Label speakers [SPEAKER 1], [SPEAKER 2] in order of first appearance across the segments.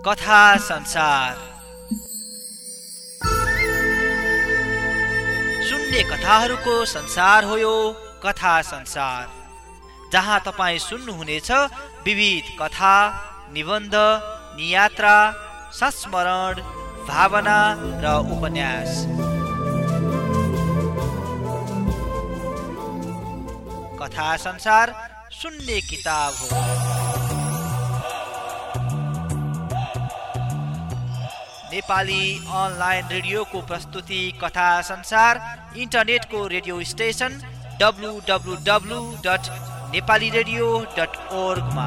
[SPEAKER 1] कथा संसार। सुन्ने कथाहरूको संसार हो यो कथा संसार, जहाँ तपाईँ सुन्नुहुनेछ विविध कथा, निबन्ध, नियात्रा, संस्मरण, भावना र उपन्यास। कथा संसार सुन्ने किताब हो। नेपाली अनलाइन रेडियोको प्रस्तुति कथा संसार इन्टरनेटको रेडियो स्टेसन www.nepaliradio.org मा।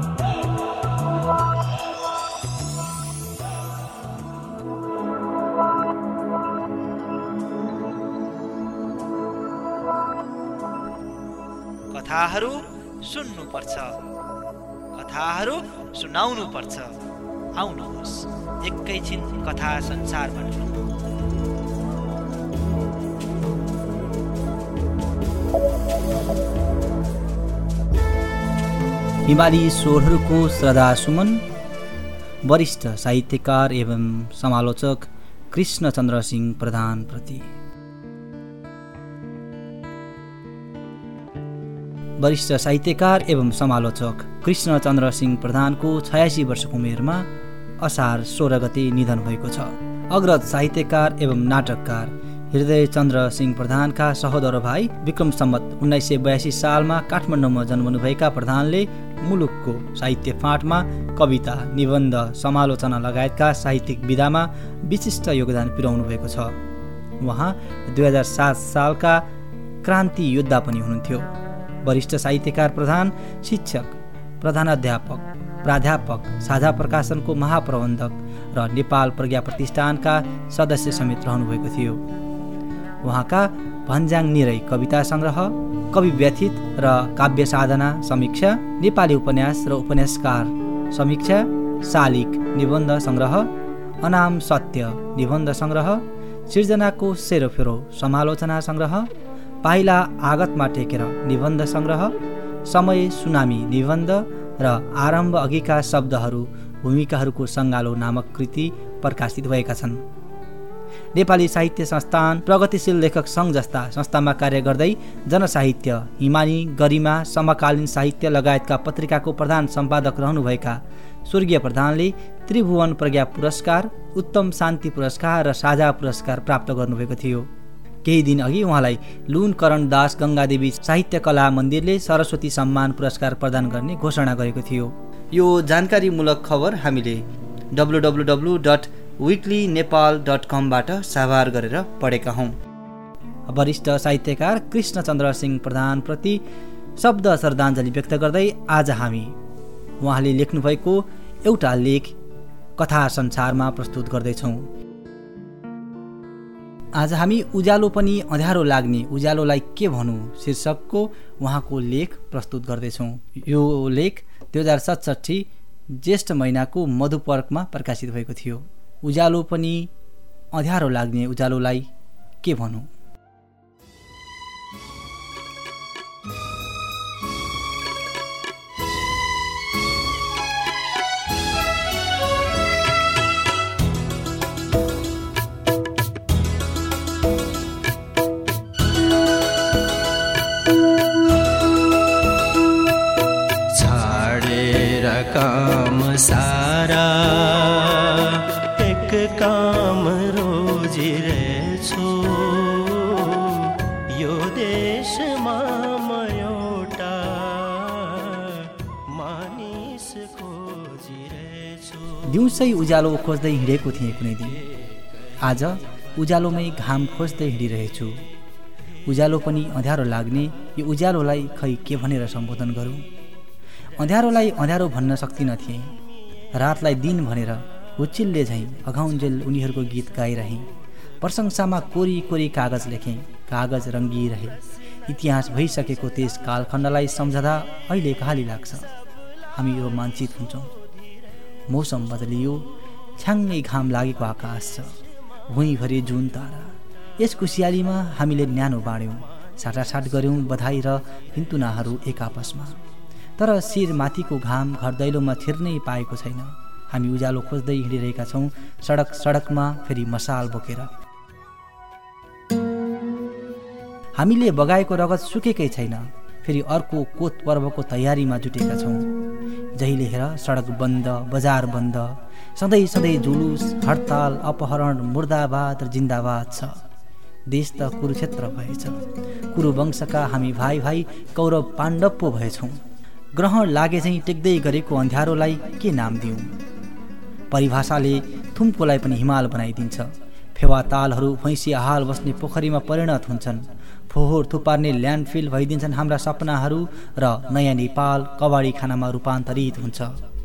[SPEAKER 1] कथाहरू सुन्नुपर्छ, कथाहरू सुनाउनुपर्छ। आउनुहोस् एकैछिन कथा संसारमा।
[SPEAKER 2] हिमाली स्वरहरूको श्रद्धा सुमन वरिष्ठ साहित्यकार एवं समालोचक कृष्णचन्द्र सिंह प्रधान प्रति। वरिष्ठ साहित्यकार एवं समालोचक कृष्णचन्द्र सिंह प्रधानको 86 वर्षको उमेरमा असार 16 गते निधन भएको छ। अग्रज साहित्यकार एवं नाटककार हृदयचन्द्र सिंह प्रधानका सहोदर भाइ विक्रम सम्वत 1982 सालमा काठमाडौँमा जन्मनुभएका प्रधानले मुलुकको साहित्य फाँटमा कविता, निबन्ध, समालोचना लगायतका साहित्यिक विधामा विशिष्ट योगदान पुर्याउनु भएको छ। उहाँ 2007 सालका क्रान्ति योद्धा पनि हुनुहुन्थ्यो। वरिष्ठ साहित्यकार प्रधान शिक्षक, प्रधानाध्यापक, प्राध्यापक, साझा प्रकाशनको महाप्रबन्धक र नेपाल प्रज्ञा प्रतिष्ठानका सदस्य समेत रहनुभएको थियो। उहाँका भन्ज्याङ निरै कविता सङ्ग्रह, कवि व्यथित र काव्य साधना समीक्षा, नेपाली उपन्यास र उपन्यासकार समीक्षा, शालिक निबन्ध सङ्ग्रह, अनाम सत्य निबन्ध सङ्ग्रह, सिर्जनाको सेरोफेरो समालोचना सङ्ग्रह, पाइला आगतमा टेकेर निबन्ध सङ्ग्रह, समय सुनामी निबन्ध र आरम्भ अघिका शब्दहरू भूमिकाहरूको सङ्गालो नामक कृति प्रकाशित भएका छन्। नेपाली साहित्य संस्थान, प्रगतिशील लेखक सङ्घ जस्ता संस्थामा कार्य गर्दै जनसाहित्य, हिमानी, गरिमा, समकालीन साहित्य लगायतका पत्रिकाको प्रधान सम्पादक रहनुभएका स्वर्गीय प्रधानले त्रिभुवन प्रज्ञा पुरस्कार, उत्तम शान्ति पुरस्कार र साझा पुरस्कार प्राप्त गर्नुभएको थियो। केही दिन अघि उहाँलाई लुन करण दास गङ्गादेवी साहित्य कला मन्दिरले सरस्वती सम्मान पुरस्कार प्रदान गर्ने घोषणा गरेको थियो। यो जानकारीमूलक खबर हामीले www.weeklynepal.com बाट साभार गरेर पढेका हौँ। वरिष्ठ साहित्यकार कृष्णचन्द्र सिंह प्रधान प्रति शब्द श्रद्धाञ्जली व्यक्त गर्दै आज हामी उहाँले लेख्नुभएको एउटा लेख कथा संसारमा प्रस्तुत गर्दैछौँ। आज हामी उज्यालो पनि अँध्यारो लाग्ने उज्यालोलाई के भनौँ शीर्षकको उहाँको लेख प्रस्तुत गर्दैछौँ। यो लेख 2067 ज्येष्ठ महिनाको मधुपर्कमा प्रकाशित भएको थियो। उज्यालो पनि अँध्यारो लाग्ने उज्यालोलाई के भनौँ।
[SPEAKER 3] काम सारा एक काम रोजिरहेछु, यो देशमा म एउटा मानिस खोजिरहेछु।
[SPEAKER 2] दिउँसै उज्यालो खोज्दै हिँडेको थिएँ कुनै दिन, आज उज्यालोमै घाम खोज्दै हिँडिरहेछु। उज्यालो पनि अँध्यारो लाग्ने यो उज्यालोलाई खै के भनेर सम्बोधन गरौँ। अँध्यारोलाई अँध्यारो भन्न सक्दिन थिएँ, रातलाई दिन भनेर हुच्चिलले झैँ अघाउन्जेल उनीहरूको गीत गाइरहेँ। प्रशंसामा कोरी कोरी कागज लेखेँ, कागज रङ्गिरहे। इतिहास भइसकेको त्यस कालखण्डलाई सम्झँदा अहिले कहाली लाग्छ। हामी रोमाञ्चित हुन्छौँ। मौसम बदलियो, छ्याङ्गै घाम लागेको आकाश छ, भुइँभरि जुन तारा। यस खुसियालीमा हामीले न्यानो बाँड्यौँ, साटासाट गऱ्यौँ बधाई र हिन्तुनाहरू एक आपसमा। तर शिर माथिको घाम घर दैलोमा छिर्नै पाएको छैन। हामी उज्यालो खोज्दै हिँडिरहेका छौँ, सडक सडकमा फेरि मसाल बोकेर। हामीले बगाएको रगत सुकेकै छैन, फेरि अर्को कोत पर्वको तयारीमा जुटेका छौँ। जहिले हेर सडक बन्द, बजार बन्द, सधैँ सधैँ जुलुस, हडताल, अपहरण, मुर्दाबाद र जिन्दाबाद छ। देश त कुरुक्षेत्र भएछ। कुरुवंशका हामी भाइ भाइ कौरव पाण्डव पो भएछौँ। ग्रहण लागे झैँ टेक्दै गरेको अन्ध्यारोलाई के नाम दिउँ? परिभाषाले थुम्कोलाई पनि हिमाल बनाइदिन्छ। फेवा तालहरू भैँसी आहाल बस्ने पोखरीमा परिणत हुन्छन्। फोहोर थुपार्ने ल्यान्डफिल भइदिन्छन् हाम्रा सपनाहरू र नयाँ नेपाल कबाडी खानामा रूपान्तरित हुन्छ।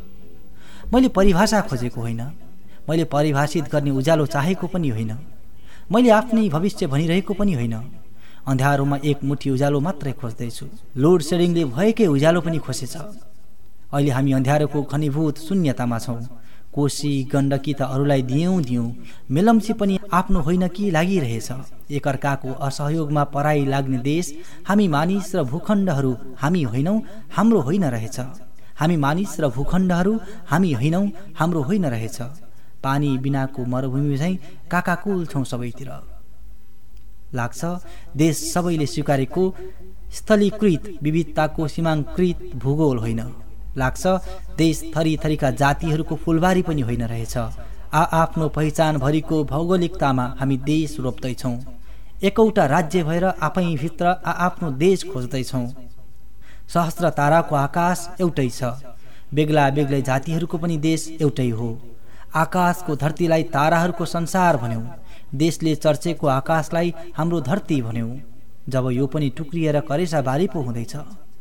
[SPEAKER 2] मैले परिभाषा खोजेको होइन, मैले परिभाषित गर्ने उज्यालो चाहेको पनि होइन, मैले आफ्नै भविष्य भनिरहेको पनि होइन। अन्ध्यारोमा एक मुठी उज्यालो मात्रै खोज्दैछु। लोड सेडिङले भएकै उज्यालो पनि खोसेछ। अहिले हामी अन्ध्यारोको घनीभूत शून्यतामा छौँ। कोशी गण्डकी त अरूलाई दियौँ, मेलम्ची पनि आफ्नो होइन कि लागिरहेछ। एकअर्काको असहयोगमा पराई लाग्ने देश। हामी मानिस र भूखण्डहरू हामी होइनौँ, हाम्रो होइन रहेछ। हामी मानिस र भूखण्डहरू हामी होइनौँ, हाम्रो होइन रहेछ। पानी बिनाको मरुभूमि झैँ काकाकुल छौँ सबैतिर। लाग्छ देश सबैले स्वीकारेको स्थलीकृत विविधताको सीमाङ्कृत भूगोल होइन। लाग्छ देश थरी थरीका जातिहरूको फुलबारी पनि होइन रहेछ। आफ्नो पहिचानभरिको भौगोलिकतामा हामी देश रोप्दैछौँ। एकौटा राज्य भएर आफैभित्र आफ्नो देश खोज्दैछौँ। सहस्र ताराको आकाश एउटै छ, बेग्ला बेग्लै जातिहरूको पनि देश एउटै हो। आकाशको धरतीलाई ताराहरूको संसार भन्यौँ, देशले चर्चेको आकाशलाई हाम्रो धरती भन्यौँ। जब यो पनि टुक्रिएर करेसाबारी पो हुँदैछ।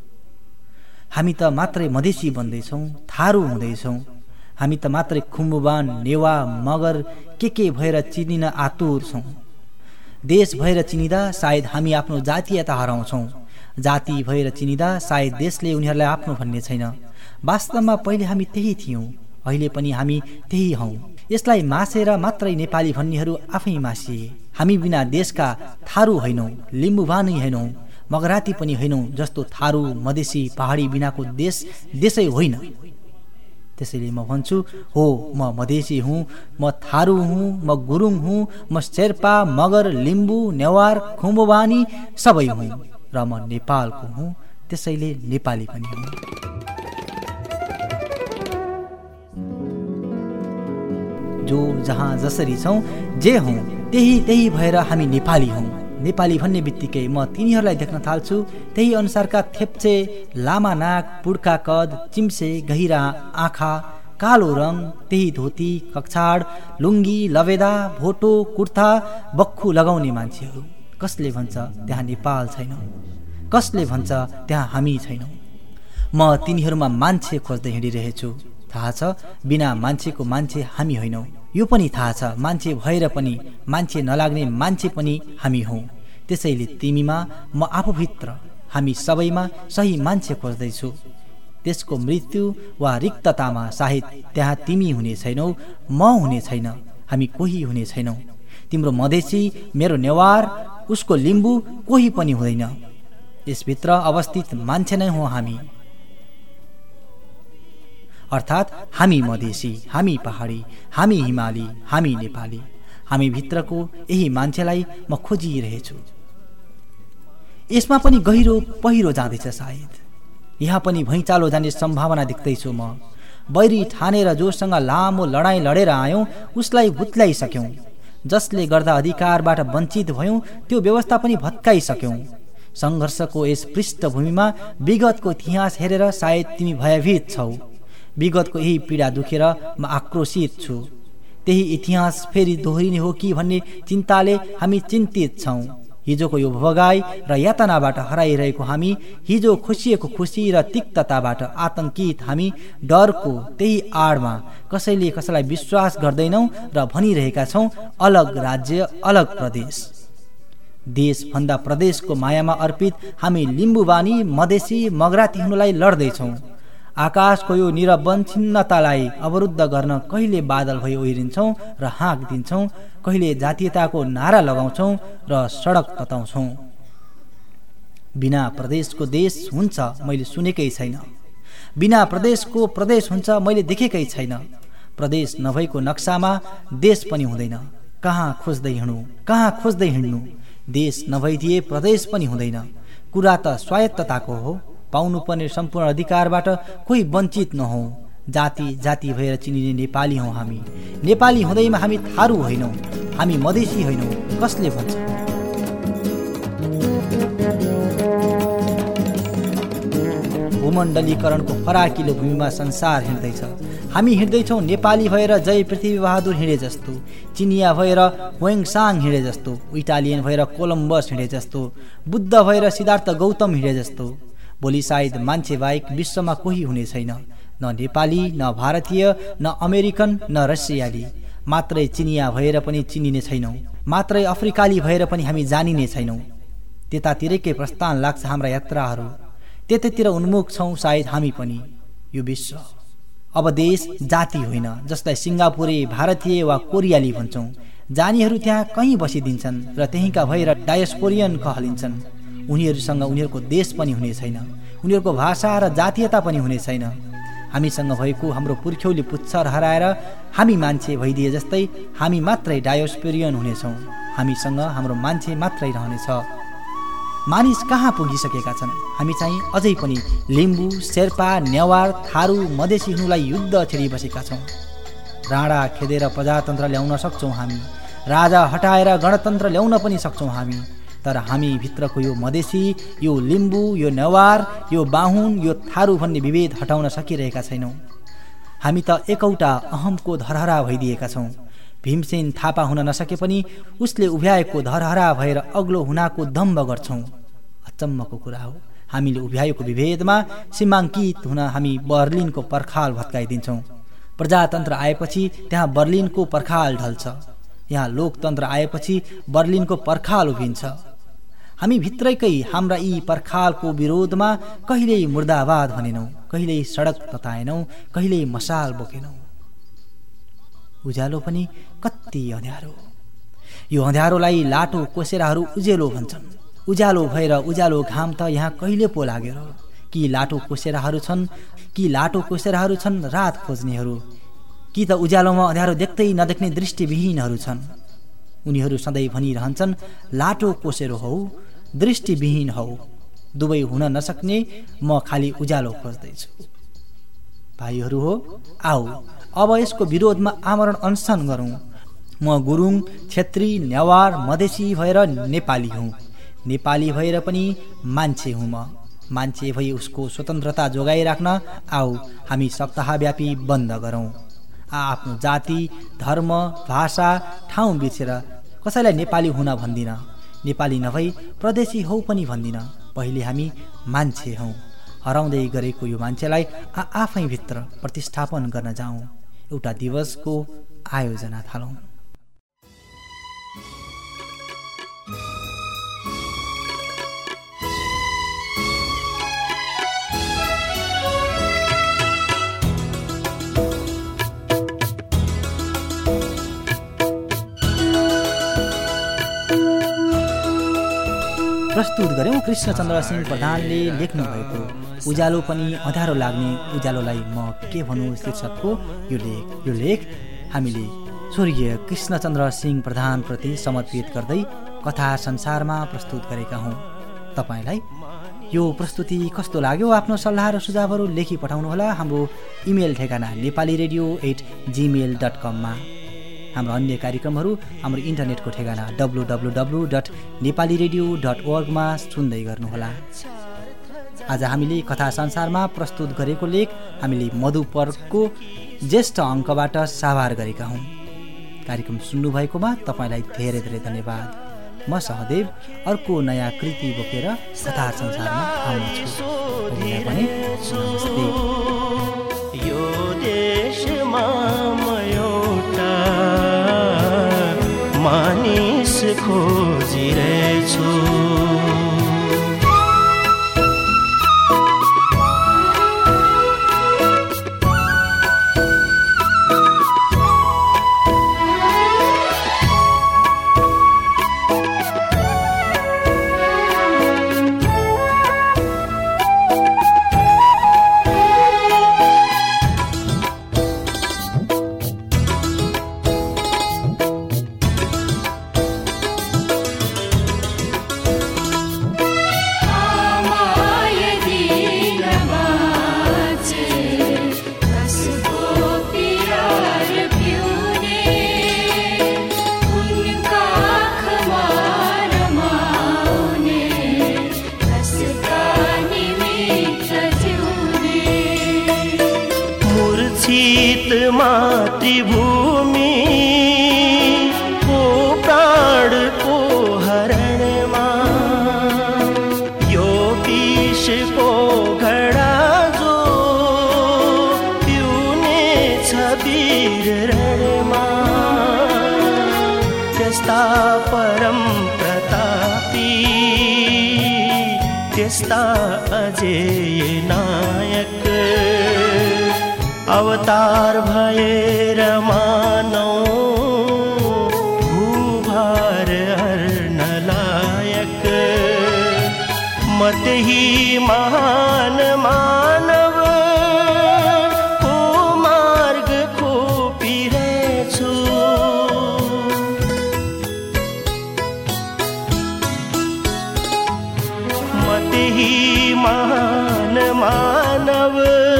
[SPEAKER 2] हामी त मात्रै मधेसी बन्दैछौँ, थारू हुँदैछौँ। हामी त मात्रै खुम्बुवान, नेवा, मगर के भएर चिनिन आतुर छौँ। देश भएर चिनिँदा सायद हामी आफ्नो जातीयता हराउँछौँ। जाति भएर चिनिँदा सायद देशले उनीहरूलाई आफ्नो भन्ने छैन। वास्तवमा पहिले हामी त्यही थियौँ, अहिले पनि हामी त्यही हौँ। यसलाई मासेर मात्रै नेपाली भन्नेहरू आफै मासिए। हामी बिना देशका थारू होइनौँ, लिम्बुवानै होइनौँ, मगराती पनि होइनौँ। जस्तो थारू मधेसी पहाडी बिनाको देश देशै होइन। त्यसैले म भन्छु, हो म मधेसी हुँ, म थारू हुँ, म गुरुङ हुँ, म शेर्पा, मगर, लिम्बू, नेवार, खुम्बुवानी सबै हुँ र म नेपालको हुँ। त्यसैले नेपाली पनि हुँ। जो जहाँ जसरी छौँ, जे हौँ त्यही भएर हामी नेपाली हौँ। नेपाली भन्ने बित्तिकै म तिनीहरूलाई देख्न थाल्छु। त्यही अनुसारका थेप्चे, लामा नाक, पुड्का कद, चिम्से, गहिरा आँखा, कालो रङ, त्यही धोती, कक्षाड, लुङ्गी, लवेदा, भोटो, कुर्ता, बक्खु लगाउने मान्छेहरू। कसले भन्छ त्यहाँ नेपाल छैन? कसले भन्छ त्यहाँ हामी छैनौँ? म तिनीहरूमा मान्छे खोज्दै हिँडिरहेछु। थाहा छ बिना मान्छेको मान्छे हामी होइनौँ। यो पनि थाहा छ मान्छे भएर पनि मान्छे नलाग्ने मान्छे पनि हामी हौँ। त्यसैले तिमीमा, म आफूभित्र, हामी सबैमा सही मान्छे खोज्दैछु। त्यसको मृत्यु वा रिक्ततामा सायद त्यहाँ तिमी हुने छैनौ, म हुने छैन, हामी कोही हुने छैनौँ। तिम्रो मधेसी, मेरो नेवार, उसको लिम्बू कोही पनि हुँदैन। यसभित्र अवस्थित मान्छे नै हौँ हामी। अर्थात् हामी मधेसी, हामी पहाडी, हामी हिमाली, हामी नेपाली। हामी भित्रको यही मान्छेलाई म खोजिरहेछु। यसमा पनि गहिरो पहिरो जाँदैछ सायद। यहाँ पनि भैँचालो जाने सम्भावना देख्दैछु म। बैरी ठानेर जोसँग लामो लडाईँ लडेर आयौँ, उसलाई भुत्ल्याइसक्यौँ। जसले गर्दा अधिकारबाट वञ्चित भयौँ, त्यो व्यवस्था पनि भत्काइसक्यौँ। सङ्घर्षको यस पृष्ठभूमिमा विगतको इतिहास हेरेर सायद तिमी भयभीत छौ। विगतको यही पीडा दुखेर म आक्रोशित छु। त्यही इतिहास फेरि दोहोरिने हो कि भन्ने चिन्ताले हामी चिन्तित छौँ। हिजोको यो भोगाई र यातनाबाट हराइरहेको हामी, हिजो खुसिएको खुसी र तिक्तताबाट आतंकित हामी, डरको त्यही आडमा कसैले कसैलाई विश्वास गर्दैनौँ र भनिरहेका छौँ अलग राज्य, अलग प्रदेश। देशभन्दा प्रदेशको मायामा अर्पित हामी लिम्बुवानी, मधेसी, मगराती हुनुलाई लड्दैछौँ। आकाशको यो निरवच्छिन्नतालाई अवरुद्ध गर्न कहिले बादल भई ओहिरिन्छौँ र हाँक दिन्छौँ, कहिले जातीयताको नारा लगाउँछौँ र सडक तताउँछौँ। बिना प्रदेशको देश हुन्छ मैले सुनेकै छैन। बिना प्रदेशको प्रदेश हुन्छ मैले देखेकै छैन। प्रदेश नभएको नक्सामा देश पनि हुँदैन। कहाँ खोज्दै हिँड्नु, देश नभइदिए प्रदेश पनि हुँदैन। कुरा त स्वायत्तताको हो, पाउनुपर्ने सम्पूर्ण अधिकारबाट कोही वञ्चित नहौँ। जाति भएर चिनिने नेपाली हौँ हामी। नेपाली हुँदैमा हामी थारू होइनौँ, हामी मधेसी होइनौँ, कसले भन्छ? भूमण्डलीकरणको फराकिलो भूमिमा संसार हिँड्दैछ। हामी हिँड्दैछौँ नेपाली भएर जय पृथ्वी बहादुर हिँडे जस्तो, चिनिया भएर वेङसाङ हिँडे जस्तो, इटालियन भएर कोलम्बस हिँडे जस्तो, बुद्ध भएर सिद्धार्थ गौतम हिँडे जस्तो। भोलि सायद मान्छे बाहेक विश्वमा कोही हुने छैन, न नेपाली, न भारतीय, न अमेरिकन, न रसियाली। मात्रै चिनिया भएर पनि चिनिने छैनौँ, मात्रै अफ्रिकाली भएर पनि हामी जानिने छैनौँ। त्यतातिरकै प्रस्थान लाग्छ हाम्रा यात्राहरू, त्यतैतिर उन्मुख छौँ सायद हामी पनि। यो विश्व अब देश जाति होइन, जसलाई सिङ्गापुरे, भारतीय वा कोरियाली भन्छौँ। जानीहरू त्यहाँ कहीँ बसिदिन्छन् र त्यहीँका भएर डायस्पोरियन कहलिन्छन्। उनीहरूसँग उनीहरूको देश पनि हुने छैन, उनीहरूको भाषा र जातीयता पनि हुने छैन। हामीसँग भएको हाम्रो पुर्ख्यौली पुच्छर हराएर हामी मान्छे भइदिए जस्तै हामी मात्रै डायस्पोरियन हुनेछौँ। हामीसँग हाम्रो मान्छे मात्रै रहनेछ। मानिस कहाँ पुगिसकेका छन्? हामी चाहिँ अझै पनि लिम्बू, शेर्पा, नेवार, थारू, मधेसी हुनुलाई युद्ध छेडिबसेका छौँ। राणा खेदेर प्रजातन्त्र ल्याउन सक्छौँ हामी, राजा हटाएर गणतन्त्र ल्याउन पनि सक्छौँ हामी। तर हामी भित्रको यो मधेसी, यो लिम्बू, यो नेवार, यो बाहुन, यो थारू भन्ने विभेद हटाउन सकिरहेका छैनौँ। हामी त एकौटा अहमको धरहरा भइदिएका छौँ। भीमसेन थापा हुन नसके पनि उसले उभ्याएको धरहरा भएर अग्लो हुनाको दम्भ गर्छौँ। अचम्मको कुरा हो, हामीले उभ्याएको विभेदमा सीमाङ्कित हुन हामी बर्लिनको पर्खाल भत्काइदिन्छौँ। प्रजातन्त्र आएपछि त्यहाँ बर्लिनको पर्खाल ढल्छ, यहाँ लोकतन्त्र आएपछि बर्लिनको पर्खाल उभिन्छ। हामी भित्रैकै हाम्रा यी पर्खालको विरोधमा कहिल्यै मुर्दाबाद भनेनौँ, कहिल्यै सडक तताएनौँ, कहिल्यै मसाल बोकेनौँ। उज्यालो पनि कति अँध्यारो, यो अँध्यारोलाई लाटो कोसेराहरू उज्यालो भन्छन्। उज्यालो भएर उज्यालो घाम त यहाँ कहिले पो लागेर? कि लाटो कोसेराहरू छन् रात खोज्नेहरू, कि त उज्यालोमा अँध्यारो देख्दै नदेख्ने दृष्टिविहीनहरू छन्। उनीहरू सधैँ भनिरहन्छन् लाटो कोसेरो हौ, दृष्टिविहीन हौ, दुवै हुन नसक्ने म खाली उज्यालो खोज्दैछु। भाइहरू हो, आऊ अब यसको विरोधमा आमरण अनसन गरौँ। म गुरुङ, छेत्री, नेवार, मधेसी भएर नेपाली हुँ, नेपाली भएर पनि मान्छे हुँ। म मान्छे भई उसको स्वतन्त्रता जोगाइराख्न आऊ हामी सप्ताहव्यापी बन्द गरौँ। आफ्नो जाति, धर्म, भाषा, ठाउँ बिर्सेर कसैलाई नेपाली हुन भन्दिन, नेपाली नभई प्रदेशी हौ पनि भन्दिन। पहिले हामी मान्छे हौँ। हराउँदै गरेको यो मान्छेलाई आफै भित्र प्रतिस्थापन गर्न जाउँ। एउटा दिवसको आयोजना थालौँ। प्रस्तुत गर्यौं कृष्णचन्द्र सिंह प्रधानले लेख्नु भएको उज्यालो पनि अँध्यारो लाग्ने उज्यालोलाई म के भनौँ शीर्षकको यो लेख हामीले स्वर्गीय कृष्णचन्द्र सिंह प्रधानप्रति समर्पित गर्दै कथा संसारमा प्रस्तुत गरेका हौँ। तपाईँलाई यो प्रस्तुति कस्तो लाग्यो? आफ्नो सल्लाह र सुझावहरू लेखी पठाउनुहोला हाम्रो इमेल ठेगाना nepaliradio@gmail.com मा। हाम्रो अन्य कार्यक्रमहरू हाम्रो इन्टरनेटको ठेगाना www.nepaliradio.org मा सुन्दै गर्नुहोला। आज हामीले कथा संसारमा प्रस्तुत गरेको लेख हामीले मधुपर्कको ज्येष्ठ अङ्कबाट साभार गरेका हौँ। कार्यक्रम सुन्नुभएकोमा तपाईँलाई धेरै धेरै धन्यवाद। म सहदेव अर्को नयाँ कृति बोकेर कथा संसारमा आउनेछु। नमस्ते।
[SPEAKER 3] यो देशमा मानिस खोजिरहेछु, लज्जित मातृभूमि को प्राणको हरणमा यो विषको घडा जो पिउनेछ वीर रणमा त्यस्ता परम प्रतापी त्यस्ता अजेय नायक अवतार भएर मानव भूभार हर्न लायक म त्यही महान मानव को मार्ग खोपिरहेछु म त्यही महान मानव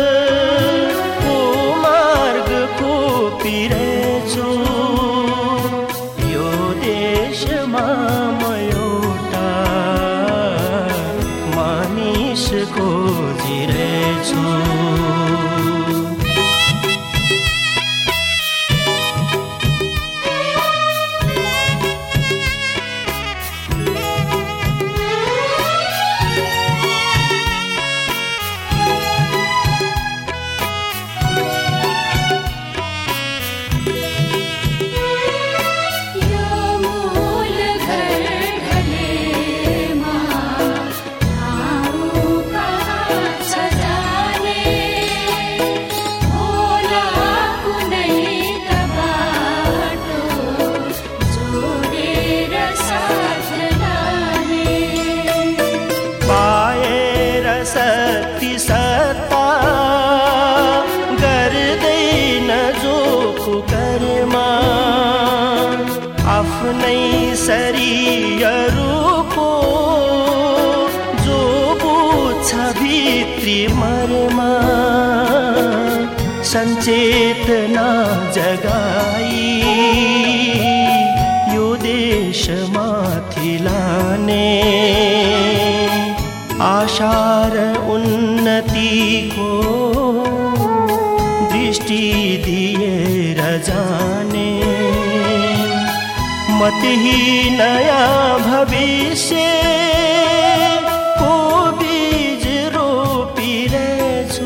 [SPEAKER 3] पिरेछु यो देशमा म एउटा मानिस खोजिरहेछु आफ्नै शरीरको जो बुझ्छ भित्री मर्मा सञ्चेतना जगाई यो देशमाथि लाने आशा र उन्नतिको दृष्टि दिएर जाने म त्यही नयाँ भविष्य को बीज रोपिरहेछु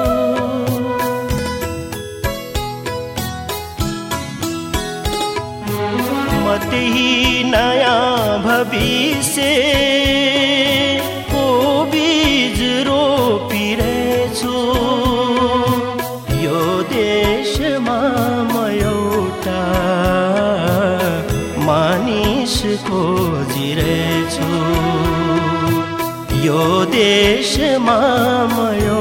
[SPEAKER 3] म त्यही नयाँ भविष्य को बीज रोपिरहेछु यो देशमा म एउटा मानिस खोजिरहेछु यो देशमा म